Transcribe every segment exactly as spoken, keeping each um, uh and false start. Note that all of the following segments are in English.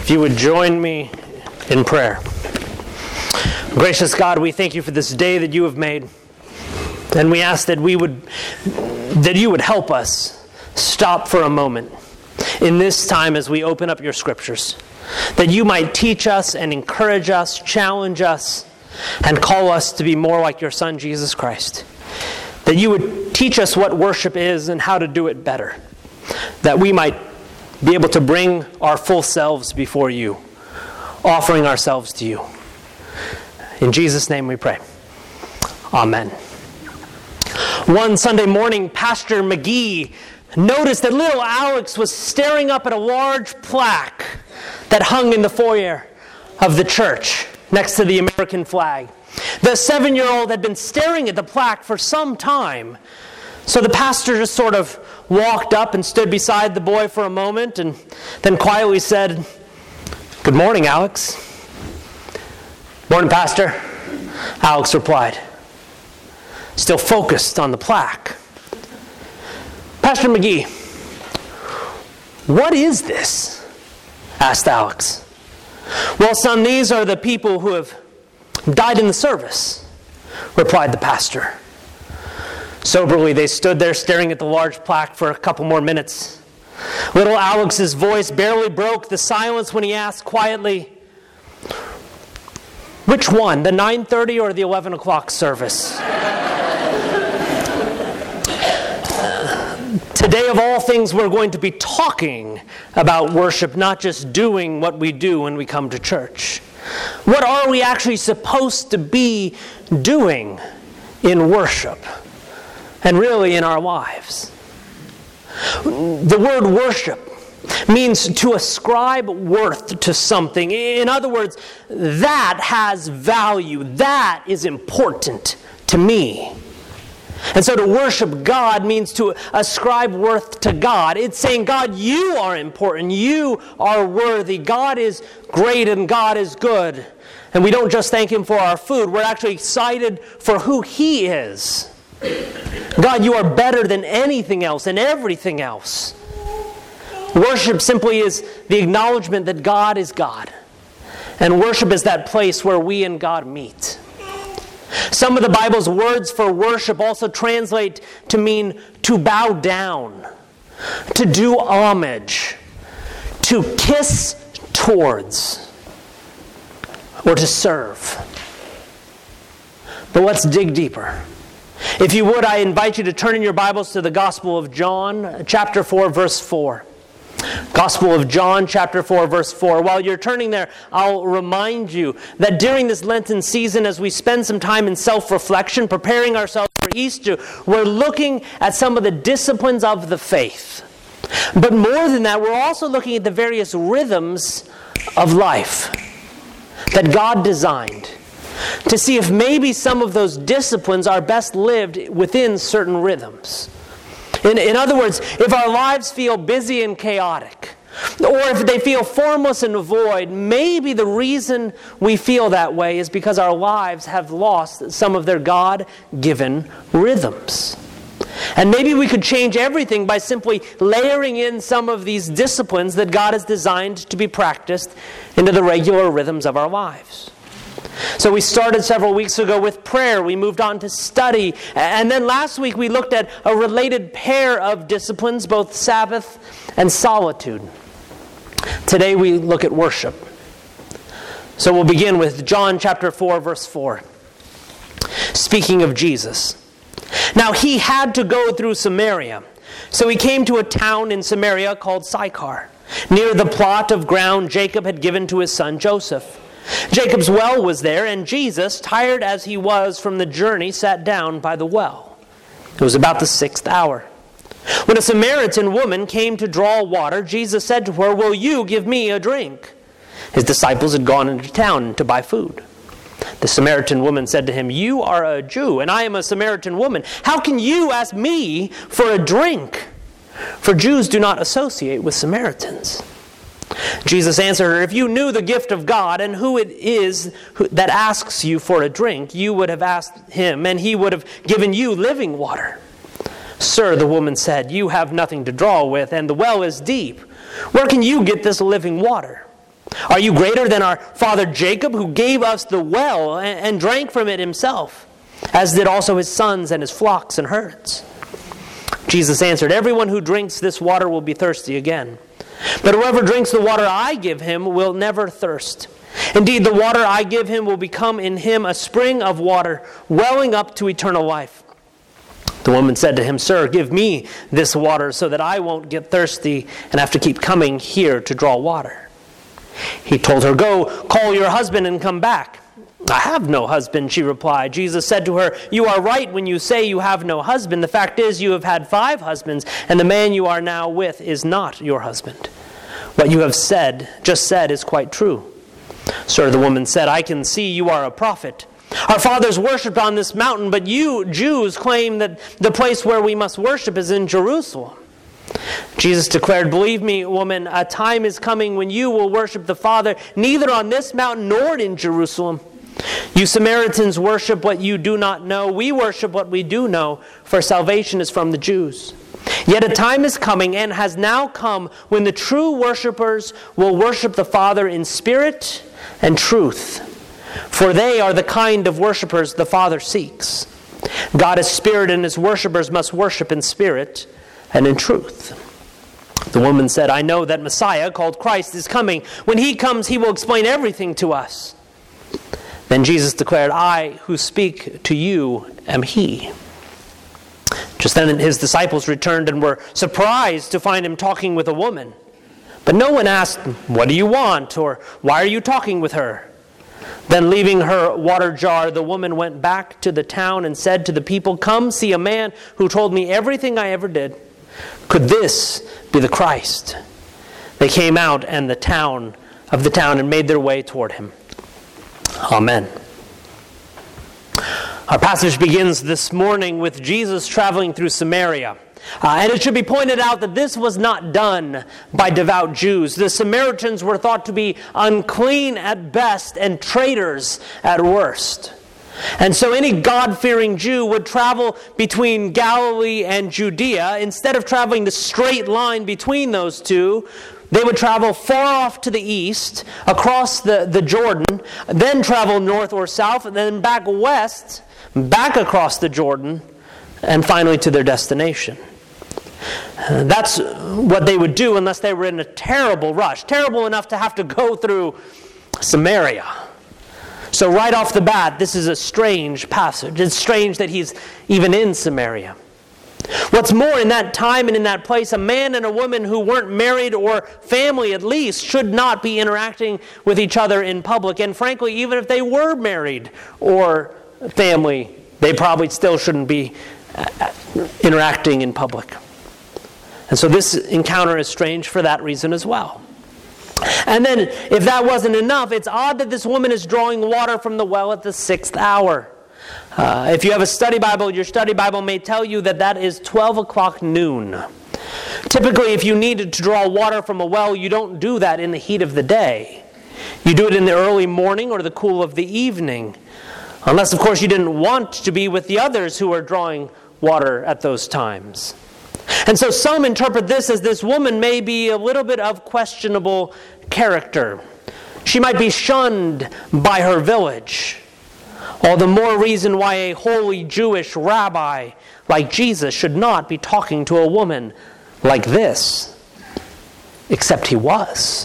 If you would join me in prayer. Gracious God, we thank you for this day that you have made. And we ask that we would, that you would help us stop for a moment in this time as we open up your scriptures. That you might teach us and encourage us, challenge us, and call us to be more like your Son, Jesus Christ. That you would teach us what worship is and how to do it better. That we might be able to bring our full selves before you, offering ourselves to you. In Jesus' name we pray. Amen. One Sunday morning, Pastor McGee noticed that little Alex was staring up at a large plaque that hung in the foyer of the church next to the American flag. The seven-year-old had been staring at the plaque for some time. So the pastor just sort of walked up and stood beside the boy for a moment and then quietly said, "Good morning, Alex." "Morning, Pastor," Alex replied, still focused on the plaque. "Pastor McGee, what is this?" asked Alex. "Well, son, these are the people who have died in the service," replied the pastor. Soberly, they stood there staring at the large plaque for a couple more minutes. Little Alex's voice barely broke the silence when he asked quietly, "Which one, the nine thirty or the eleven o'clock service?" Today, of all things, we're going to be talking about worship, not just doing what we do when we come to church. What are we actually supposed to be doing in worship? And really in our lives. The word worship means to ascribe worth to something. In other words, that has value. That is important to me. And so to worship God means to ascribe worth to God. It's saying, God, you are important. You are worthy. God is great and God is good. And we don't just thank Him for our food. We're actually excited for who He is. God, you are better than anything else and everything else. Worship simply is the acknowledgement that God is God. And worship is that place where we and God meet. Some of the Bible's words for worship also translate to mean to bow down, to do homage, to kiss towards, or to serve. But let's dig deeper. If you would, I invite you to turn in your Bibles to the Gospel of John, chapter four, verse four. Gospel of John, chapter four, verse four. While you're turning there, I'll remind you that during this Lenten season, as we spend some time in self-reflection, preparing ourselves for Easter, we're looking at some of the disciplines of the faith. But more than that, we're also looking at the various rhythms of life that God designed, to see if maybe some of those disciplines are best lived within certain rhythms. In, in other words, if our lives feel busy and chaotic, or if they feel formless and void, maybe the reason we feel that way is because our lives have lost some of their God-given rhythms. And maybe we could change everything by simply layering in some of these disciplines that God has designed to be practiced into the regular rhythms of our lives. So we started several weeks ago with prayer. We moved on to study. And then last week we looked at a related pair of disciplines, both Sabbath and solitude. Today we look at worship. So we'll begin with John chapter four, verse four. Speaking of Jesus. Now he had to go through Samaria. So he came to a town in Samaria called Sychar, near the plot of ground Jacob had given to his son Joseph. Jacob's well was there, and Jesus, tired as he was from the journey, sat down by the well. It was about the sixth hour. When a Samaritan woman came to draw water, Jesus said to her, "Will you give me a drink?" His disciples had gone into town to buy food. The Samaritan woman said to him, "You are a Jew, and I am a Samaritan woman. How can you ask me for a drink?" For Jews do not associate with Samaritans. Jesus answered her, "If you knew the gift of God and who it is who, that asks you for a drink, you would have asked him, and he would have given you living water." "Sir," the woman said, "you have nothing to draw with, and the well is deep. Where can you get this living water?" Are you greater than our father Jacob, who gave us the well and drank from it himself, as did also his sons and his flocks and herds?" Jesus answered, "Everyone who drinks this water will be thirsty again. But whoever drinks the water I give him will never thirst. Indeed, the water I give him will become in him a spring of water, welling up to eternal life." The woman said to him, "Sir, give me this water so that I won't get thirsty and have to keep coming here to draw water." He told her, "Go, call your husband and come back." "I have no husband," she replied. Jesus said to her, "You are right when you say you have no husband. The fact is, you have had five husbands, and the man you are now with is not your husband. What you have said, just said, is quite true." "Sir," the woman said, "I can see you are a prophet. Our fathers worshipped on this mountain, but you Jews claim that the place where we must worship is in Jerusalem." Jesus declared, "Believe me, woman, a time is coming when you will worship the Father neither on this mountain nor in Jerusalem. You Samaritans worship what you do not know. We worship what we do know, for salvation is from the Jews. Yet a time is coming and has now come when the true worshipers will worship the Father in spirit and truth. For they are the kind of worshipers the Father seeks. God is spirit, and his worshipers must worship in spirit and in truth." The woman said, "I know that Messiah, called Christ, is coming. When he comes, he will explain everything to us." Then Jesus declared, "I who speak to you am he." Just then his disciples returned and were surprised to find him talking with a woman. But no one asked, "What do you want?" or "Why are you talking with her?" Then leaving her water jar, the woman went back to the town and said to the people, "Come see a man who told me everything I ever did. Could this be the Christ?" They came out and the town of the town and made their way toward him. Amen. Our passage begins this morning with Jesus traveling through Samaria. Uh, and it should be pointed out that this was not done by devout Jews. The Samaritans were thought to be unclean at best and traitors at worst. And so any God-fearing Jew would travel between Galilee and Judea. Instead of traveling the straight line between those two, they would travel far off to the east, across the, the Jordan, then travel north or south, and then back west, back across the Jordan, and finally to their destination. Uh, that's what they would do unless they were in a terrible rush, terrible enough to have to go through Samaria. So right off the bat, this is a strange passage. It's strange that he's even in Samaria. What's more, in that time and in that place, a man and a woman who weren't married or family at least should not be interacting with each other in public. And frankly, even if they were married or family, they probably still shouldn't be interacting in public. And so this encounter is strange for that reason as well. And then, if that wasn't enough, it's odd that this woman is drawing water from the well at the sixth hour. Uh, if you have a study Bible, your study Bible may tell you that that is twelve o'clock noon. Typically, if you needed to draw water from a well, you don't do that in the heat of the day. You do it in the early morning or the cool of the evening. Unless, of course, you didn't want to be with the others who are drawing water at those times. And so some interpret this as this woman may be a little bit of questionable character. She might be shunned by her village. All the more reason why a holy Jewish rabbi like Jesus should not be talking to a woman like this. Except he was.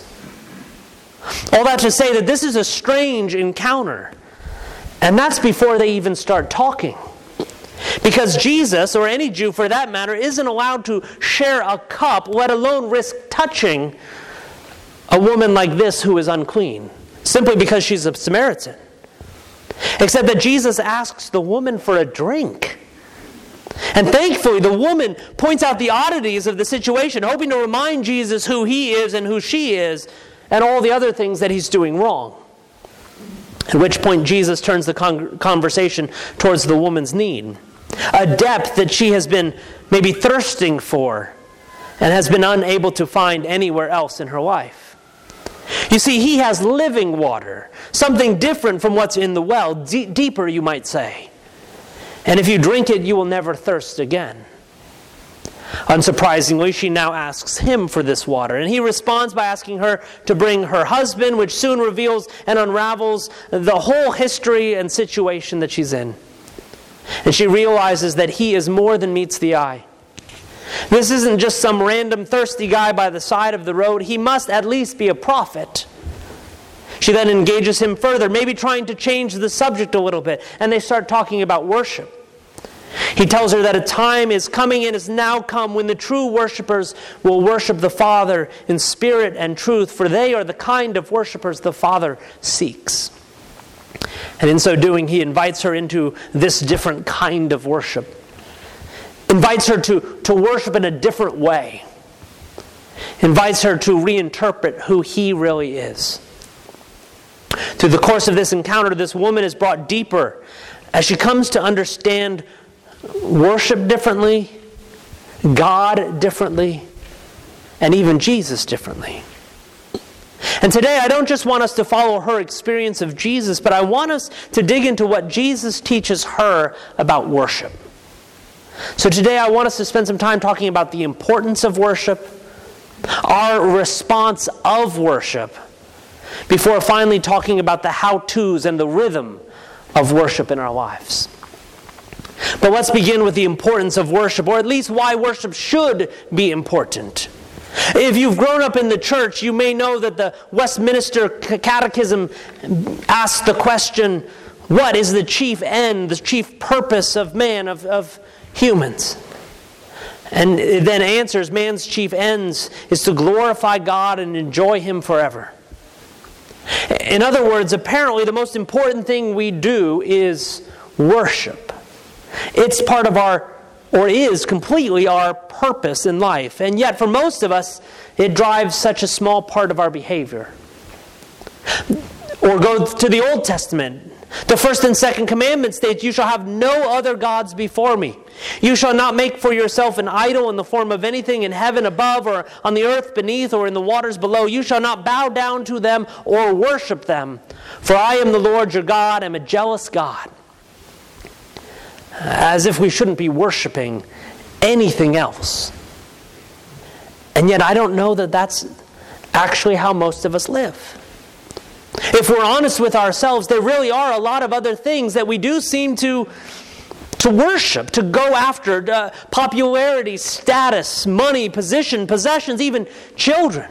All that to say that this is a strange encounter. And that's before they even start talking. Because Jesus, or any Jew for that matter, isn't allowed to share a cup, let alone risk touching a woman like this who is unclean, simply because she's a Samaritan. Except that Jesus asks the woman for a drink. And thankfully, the woman points out the oddities of the situation, hoping to remind Jesus who he is and who she is, and all the other things that he's doing wrong. At which point Jesus turns the con- conversation towards the woman's need. A depth that she has been maybe thirsting for and has been unable to find anywhere else in her life. You see, he has living water, something different from what's in the well, d- deeper you might say. And if you drink it, you will never thirst again. Unsurprisingly, she now asks him for this water, and he responds by asking her to bring her husband, which soon reveals and unravels the whole history and situation that she's in. And she realizes that he is more than meets the eye. This isn't just some random thirsty guy by the side of the road. He must at least be a prophet. She then engages him further, maybe trying to change the subject a little bit, and they start talking about worship. He tells her that a time is coming and has now come when the true worshipers will worship the Father in spirit and truth, for they are the kind of worshipers the Father seeks. And in so doing, he invites her into this different kind of worship. Invites her to, to worship in a different way. Invites her to reinterpret who he really is. Through the course of this encounter, this woman is brought deeper as she comes to understand worship differently, God differently, and even Jesus differently. And today I don't just want us to follow her experience of Jesus, but I want us to dig into what Jesus teaches her about worship. So today I want us to spend some time talking about the importance of worship, our response of worship, before finally talking about the how-tos and the rhythm of worship in our lives. But let's begin with the importance of worship, or at least why worship should be important. If you've grown up in the church, you may know that the Westminster Catechism asks the question, what is the chief end, the chief purpose of man, of, of humans? And it then answers, man's chief ends is to glorify God and enjoy Him forever. In other words, apparently the most important thing we do is worship. It's part of our, or is completely our purpose in life. And yet for most of us, it drives such a small part of our behavior. Or go to the Old Testament. The first and second commandment states, you shall have no other gods before me. You shall not make for yourself an idol in the form of anything in heaven above or on the earth beneath or in the waters below. You shall not bow down to them or worship them. For I am the Lord your God. I am a jealous God. As if we shouldn't be worshiping anything else. And yet I don't know that that's actually how most of us live. If we're honest with ourselves, there really are a lot of other things that we do seem to, to worship, to go after. Uh, popularity, status, money, position, possessions, even children.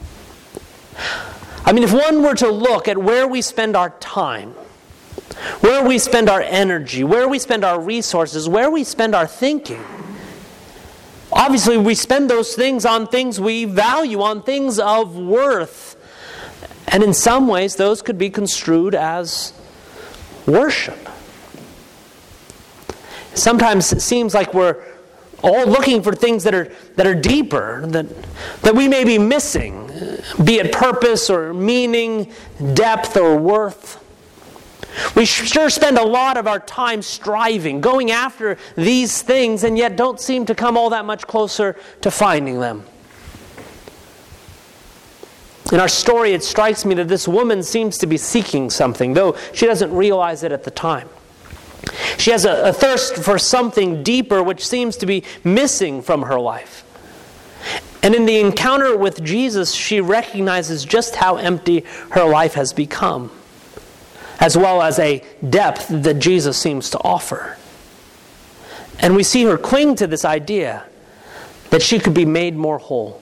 I mean, if one were to look at where we spend our time, where we spend our energy, where we spend our resources, where we spend our thinking, obviously we spend those things on things we value, on things of worth. And in some ways, those could be construed as worship. Sometimes it seems like we're all looking for things that are that are deeper, that, that we may be missing, be it purpose or meaning, depth or worth. We sure spend a lot of our time striving, going after these things, and yet don't seem to come all that much closer to finding them. In our story, it strikes me that this woman seems to be seeking something, though she doesn't realize it at the time. She has a, a thirst for something deeper which seems to be missing from her life. And in the encounter with Jesus, she recognizes just how empty her life has become, as well as a depth that Jesus seems to offer. And we see her cling to this idea that she could be made more whole.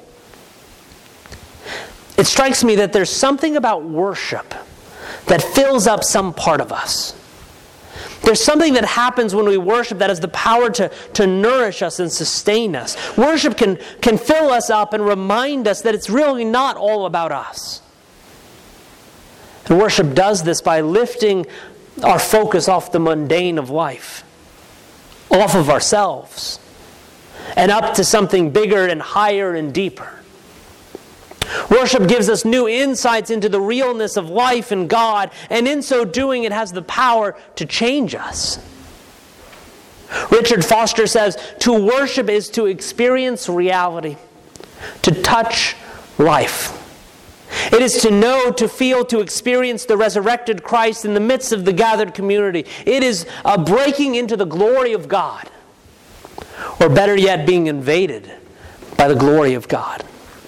It strikes me that there's something about worship that fills up some part of us. There's something that happens when we worship that has the power to, to nourish us and sustain us. Worship can, can fill us up and remind us that it's really not all about us. And worship does this by lifting our focus off the mundane of life, off of ourselves, and up to something bigger and higher and deeper. Worship gives us new insights into the realness of life and God, and in so doing, it has the power to change us. Richard Foster says, to worship is to experience reality, to touch life. It is to know, to feel, to experience the resurrected Christ in the midst of the gathered community. It is a breaking into the glory of God, or better yet, being invaded by the glory of God.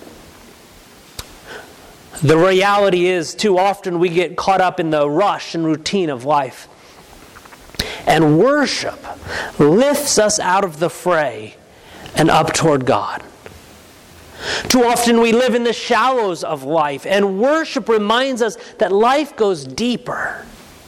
The reality is, too often we get caught up in the rush and routine of life. And worship lifts us out of the fray and up toward God. Too often we live in the shallows of life, and worship reminds us that life goes deeper.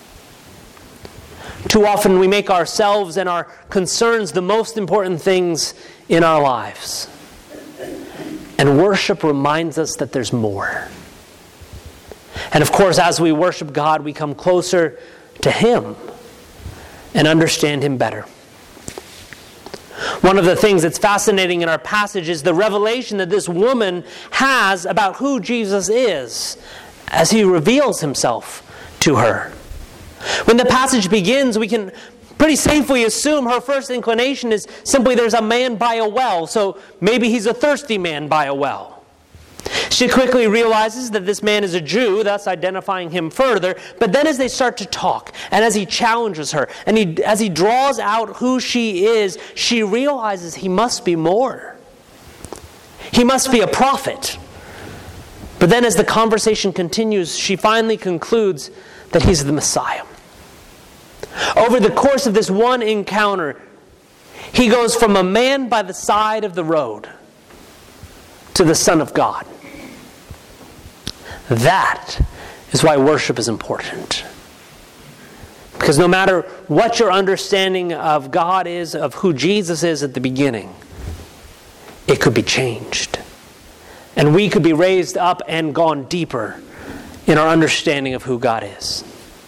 Too often we make ourselves and our concerns the most important things in our lives. And worship reminds us that there's more. And of course, as we worship God, we come closer to Him and understand Him better. One of the things that's fascinating in our passage is the revelation that this woman has about who Jesus is as He reveals Himself to her. When the passage begins, we can pretty safely assume her first inclination is simply there's a man by a well, so maybe he's a thirsty man by a well. She quickly realizes that this man is a Jew, thus identifying him further. But then as they start to talk, and as he challenges her, and he, as he draws out who she is, she realizes he must be more. He must be a prophet. But then as the conversation continues, she finally concludes that he's the Messiah. Over the course of this one encounter, he goes from a man by the side of the road to the Son of God. That is why worship is important. Because no matter what your understanding of God is, of who Jesus is at the beginning, it could be changed. And we could be raised up and gone deeper in our understanding of who God is.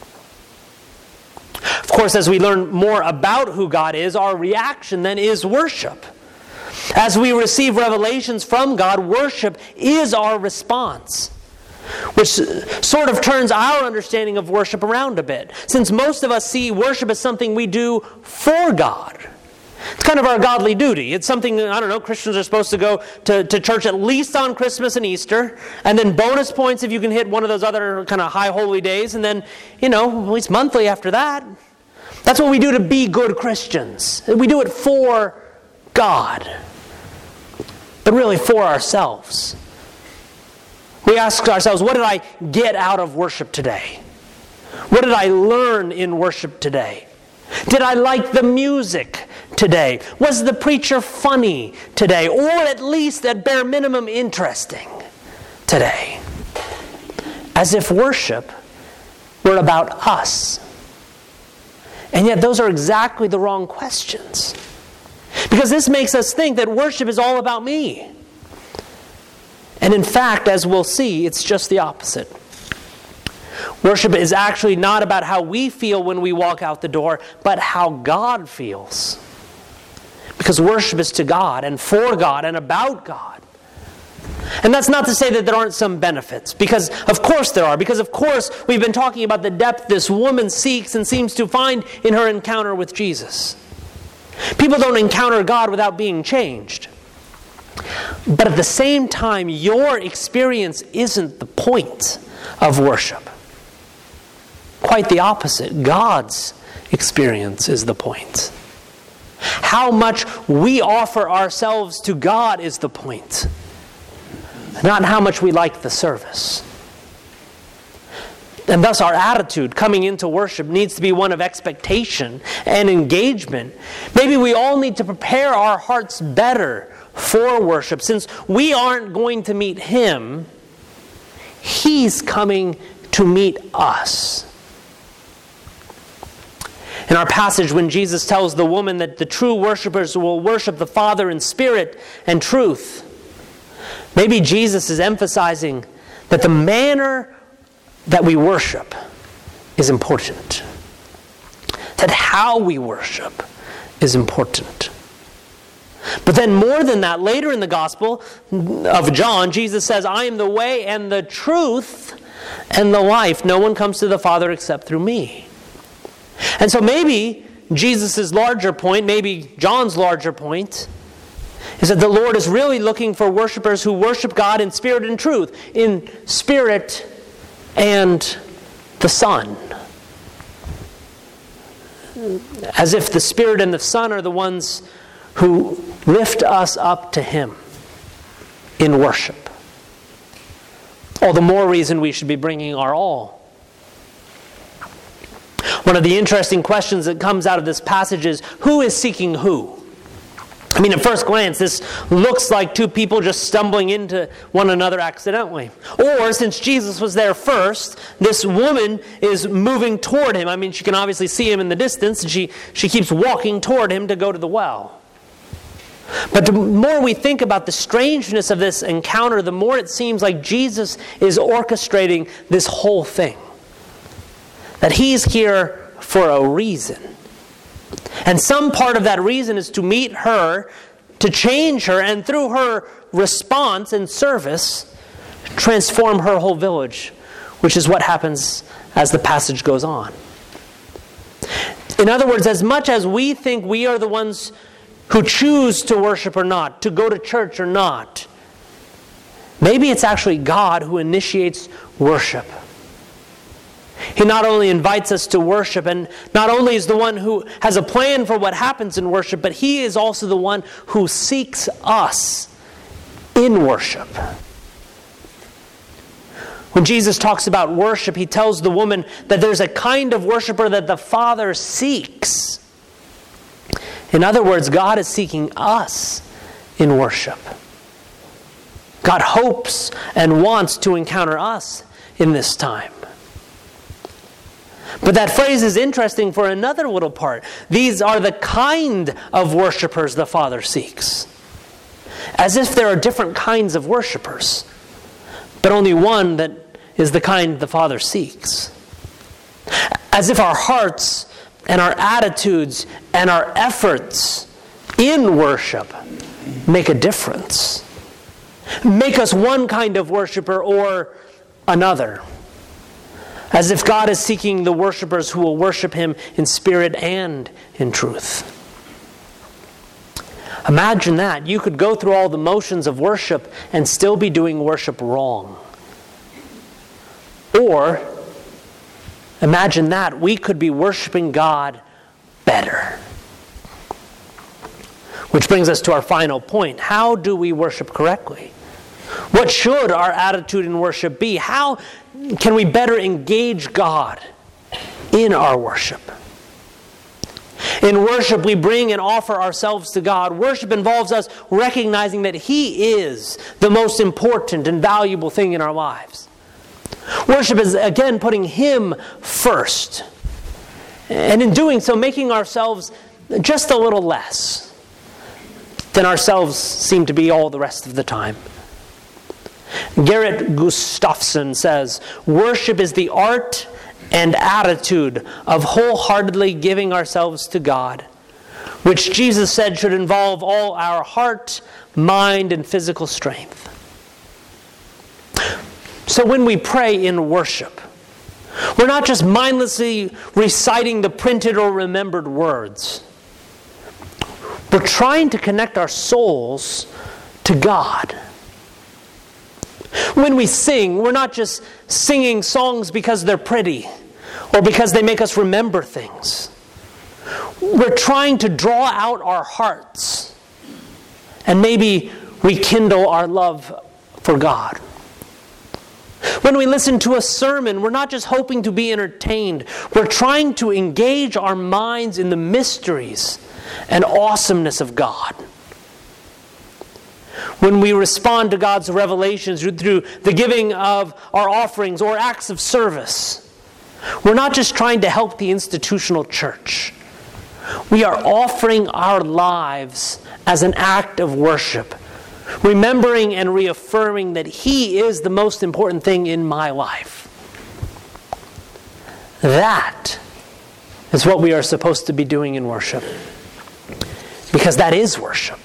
Of course, as we learn more about who God is, our reaction then is worship. As we receive revelations from God, worship is our response, which sort of turns our understanding of worship around a bit. Since most of us see worship as something we do for God. It's kind of our godly duty. It's something, I don't know, Christians are supposed to go to, to church at least on Christmas and Easter, and then bonus points if you can hit one of those other kind of high holy days, and then, you know, at least monthly after that. That's what we do to be good Christians. We do it for God, but really for ourselves. We ask ourselves, what did I get out of worship today? What did I learn in worship today? Did I like the music today? Was the preacher funny today? Or at least, at bare minimum, interesting today? As if worship were about us. And yet those are exactly the wrong questions. Because this makes us think that worship is all about me. And in fact, as we'll see, it's just the opposite. Worship is actually not about how we feel when we walk out the door, but how God feels. Because worship is to God and for God and about God. And that's not to say that there aren't some benefits, because of course there are. Because of course we've been talking about the depth this woman seeks and seems to find in her encounter with Jesus. People don't encounter God without being changed. But at the same time, your experience isn't the point of worship. Quite the opposite. God's experience is the point. How much we offer ourselves to God is the point. Not how much we like the service. And thus our attitude coming into worship needs to be one of expectation and engagement. Maybe we all need to prepare our hearts better for worship. Since we aren't going to meet Him, He's coming to meet us. In our passage, when Jesus tells the woman that the true worshipers will worship the Father in spirit and truth, maybe Jesus is emphasizing that the manner that we worship is important. That how we worship is important. But then more than that, later in the Gospel of John, Jesus says, I am the way and the truth and the life. No one comes to the Father except through me. And so maybe Jesus' larger point, maybe John's larger point, is that the Lord is really looking for worshipers who worship God in spirit and truth, in spirit and the Son. As if the Spirit and the Son are the ones who lift us up to Him. in worship. All the more reason we should be bringing our all. One of the interesting questions that comes out of this passage is, who is seeking who? I mean, at first glance, this looks like two people just stumbling into one another accidentally. Or, since Jesus was there first, this woman is moving toward him. I mean, she can obviously see him in the distance, and she, she keeps walking toward him to go to the well. But the more we think about the strangeness of this encounter, the more it seems like Jesus is orchestrating this whole thing. That he's here for a reason. And some part of that reason is to meet her, to change her, and through her response and service, transform her whole village, which is what happens as the passage goes on. In other words, as much as we think we are the ones who choose to worship or not, to go to church or not, maybe it's actually God who initiates worship. He not only invites us to worship, and not only is the one who has a plan for what happens in worship, but He is also the one who seeks us in worship. When Jesus talks about worship, He tells the woman that there's a kind of worshiper that the Father seeks. In other words, God is seeking us in worship. God hopes and wants to encounter us in this time. But that phrase is interesting for another little part. These are the kind of worshipers the Father seeks. As if there are different kinds of worshipers, but only one that is the kind the Father seeks. As if our hearts and our attitudes and our efforts in worship make a difference. Make us one kind of worshiper or another. As if God is seeking the worshipers who will worship Him in spirit and in truth. Imagine that. You could go through all the motions of worship and still be doing worship wrong. Or, imagine that. We could be worshiping God better. Which brings us to our final point. How do we worship correctly? What should our attitude in worship be? How can we better engage God in our worship? In worship, we bring and offer ourselves to God. Worship involves us recognizing that He is the most important and valuable thing in our lives. Worship is, again, putting Him first. And in doing so, making ourselves just a little less than ourselves seem to be all the rest of the time. Gerrit Gustafsson says, worship is the art and attitude of wholeheartedly giving ourselves to God, which Jesus said should involve all our heart, mind, and physical strength. So when we pray in worship, we're not just mindlessly reciting the printed or remembered words. We're trying to connect our souls to God. When we sing, we're not just singing songs because they're pretty or because they make us remember things. We're trying to draw out our hearts and maybe rekindle our love for God. When we listen to a sermon, we're not just hoping to be entertained. We're trying to engage our minds in the mysteries and awesomeness of God. When we respond to God's revelations through the giving of our offerings or acts of service, we're not just trying to help the institutional church. We are offering our lives as an act of worship, remembering and reaffirming that He is the most important thing in my life. That is what we are supposed to be doing in worship, because that is worship.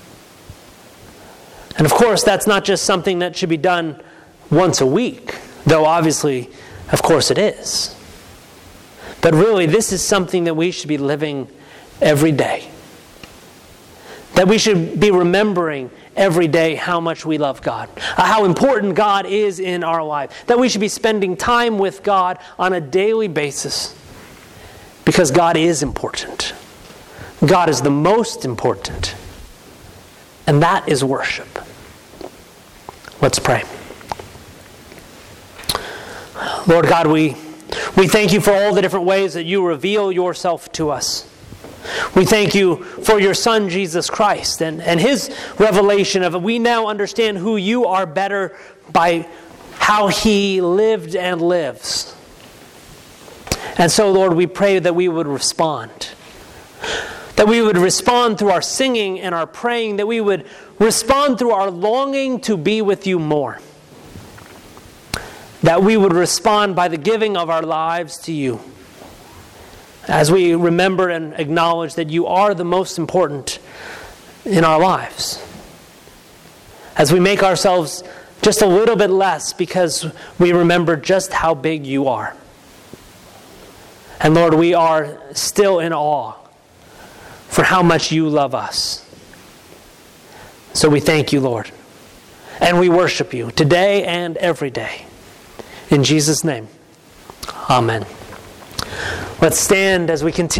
And of course, that's not just something that should be done once a week, though obviously, of course it is. But really, this is something that we should be living every day. That we should be remembering every day how much we love God, how important God is in our life. That we should be spending time with God on a daily basis, because God is important. God is the most important. And that is worship. Let's pray. Lord God, we, we thank you for all the different ways that you reveal yourself to us. We thank you for your Son, Jesus Christ, and, and His revelation of it. We now understand who you are better by how He lived and lives. And so, Lord, we pray that we would respond. That we would respond through our singing and our praying. That we would respond through our longing to be with you more. That we would respond by the giving of our lives to you. As we remember and acknowledge that you are the most important in our lives. As we make ourselves just a little bit less because we remember just how big you are. And Lord, we are still in awe for how much you love us. So we thank you, Lord. And we worship you today and every day. In Jesus' name, amen. Let's stand as we continue.